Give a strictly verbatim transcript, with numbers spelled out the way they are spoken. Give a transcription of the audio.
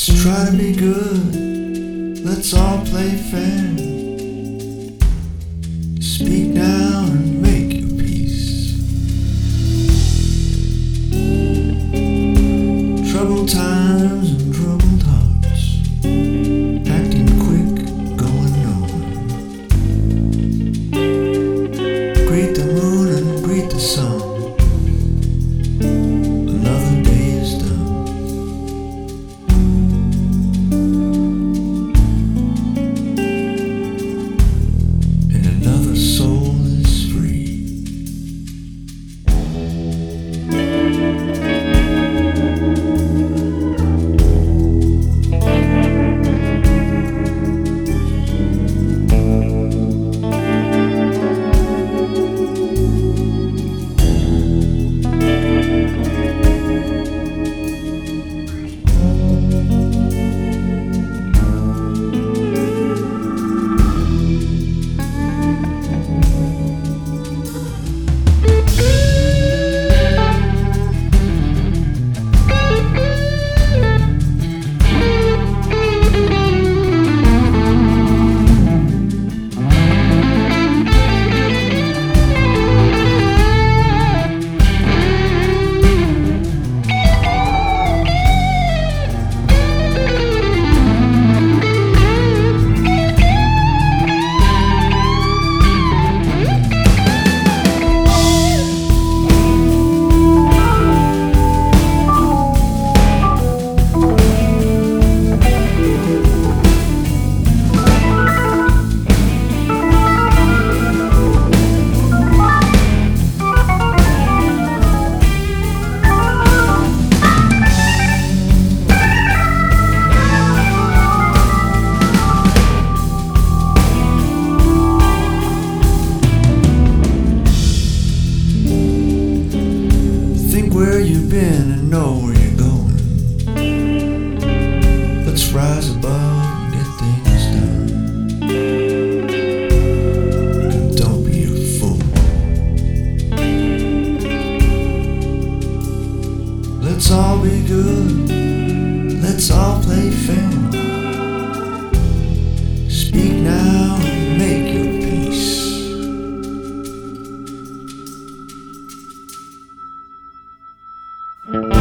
Let's try to be good. Let's all play fair. Speak now and make your peace. Troubled times and troubled hearts, acting quick, going nowhere. Greet the moon and greet the sun. Another day is done. And another soul is free. Where you've been and know where you're going. Let's rise above and get things done. And don't be a fool. Let's all be good. Let's all play fair. Speak now and make your peace.